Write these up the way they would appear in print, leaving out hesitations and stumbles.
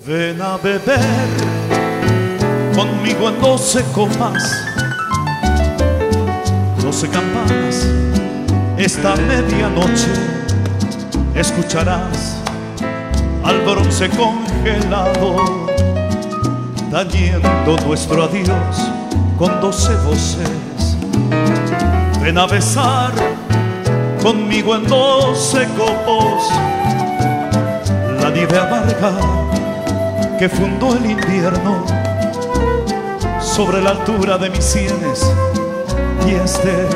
Ven a beber conmigo en 12 copas, 12 campanas. Esta medianoche escucharás al bronce congelado tañendo nuestro adiós con 12 voces. Ven a besar conmigo en 12 copos la nieve amarga que fundó el invierno sobre la altura de mis sienes, y este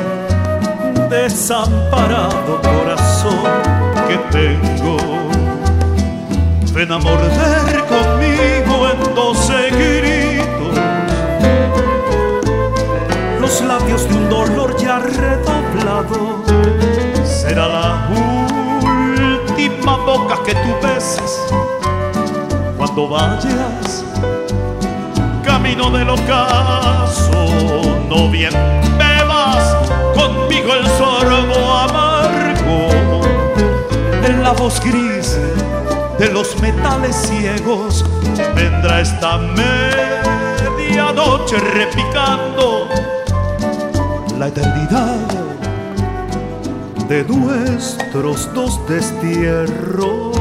desamparado corazón que tengo. Ven a morder conmigo en 12 gritos los labios de un dolor ya redoblado. Será la última boca que tú beses cuando vayas camino del ocaso. No bien bebas conmigo el sorbo amargo en la voz gris de los metales ciegos. Vendrá esta medianoche repicando la eternidad de nuestros dos destierros.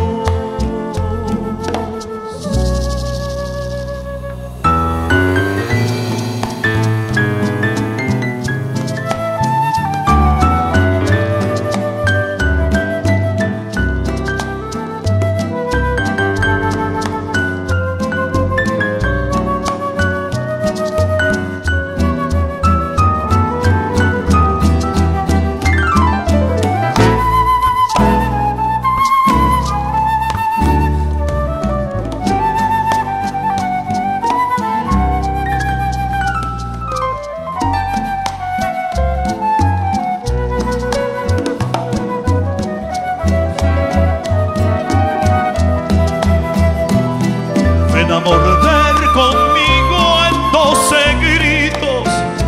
A morder conmigo en 12 gritos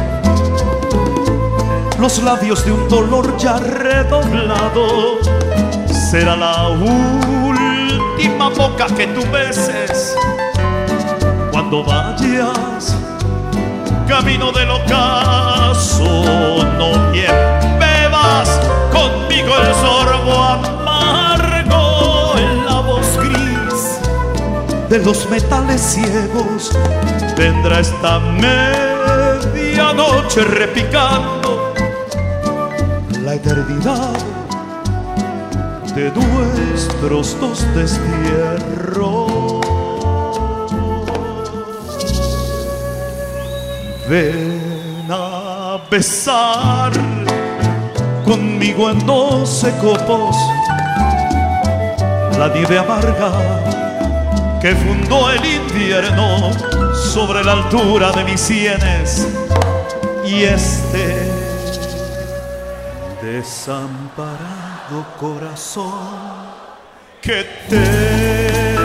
los labios de un dolor ya redoblado. Será la última boca que tú beses cuando vayas camino del ocaso. No bien bebas conmigo el sorbo amargo en la voz gris de los metales ciegos. Vendrá esta medianoche repicando la eternidad de nuestros dos destierros. Ven a besar conmigo en 12 copos la nieve amarga que fundó el invierno sobre la altura de mis sienes, y este desamparado corazón que te